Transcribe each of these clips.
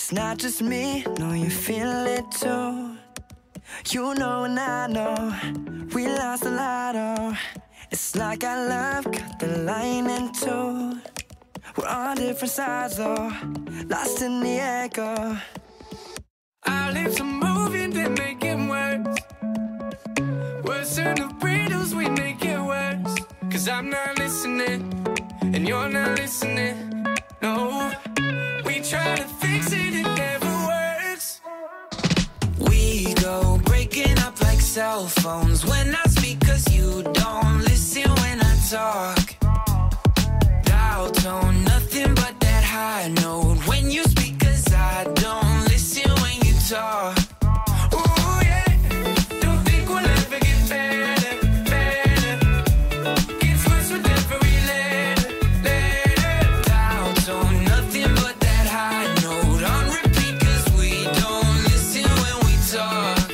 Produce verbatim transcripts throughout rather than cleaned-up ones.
It's not just me, no, you feel it too. You know and I know, we lost a lot, oh. It's like our love cut the line in two. We're on different sides, oh, lost in the echo. Our lips are moving, they make it worse. Worse than the riddles, we make it worse. Cause I'm not listening, and you're not listening, no. We try to fix it, it never works. We go breaking up like cell phones when I speak, cause you don't listen when I talk. Dial tone, nothing but that high note when you speak, cause I don't listen when you talk. Ooh, yeah. Don't think we'll ever get better, better. Gets worse with every letter, letter. Dial tone, nothing but that high note on repeat, cause we don't listen when we talk.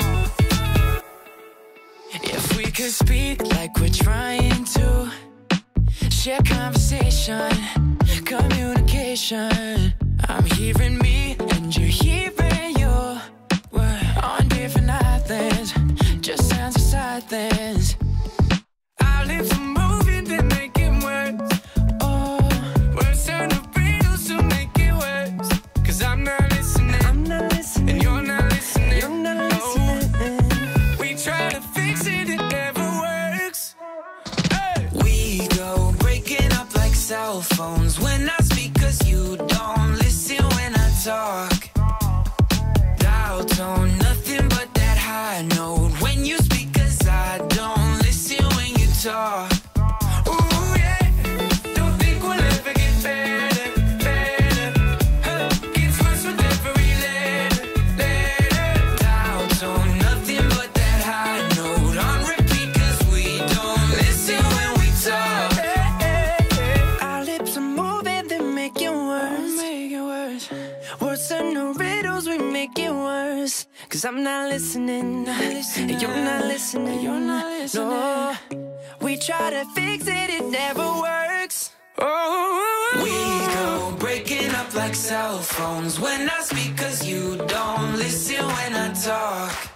If we could speak like we're trying to, share conversation, communication. I'm hearing me and you're hearing you. We're on different islands, just sounds aside things. Our lips are moving, they make it worse. Oh, worse than the riddles to make it worse. Cause I'm not listening, I'm not listening, and you're not listening, you're not listening. Oh, we try to fix it, it never works. Hey. We go breaking up like cell phones when I speak, cause you don't listen when I talk. Dial tone, nothing but that high note when you speak, cause I don't listen when you talk. Ooh, yeah. Don't think we'll ever get better, better. Huh. Gets worse with every letter, letter. Dial tone, nothing but that high note on repeat, cause we don't listen when we talk. Our lips are moving, they make it worse, make it worse. Worse than the riddles, we make it worse. Cause I'm not listening, not listening. And you're not listening, you're not listening. No, we try to fix it, it never works. Oh, we go breaking up like cell phones when I speak, cause you don't listen when I talk.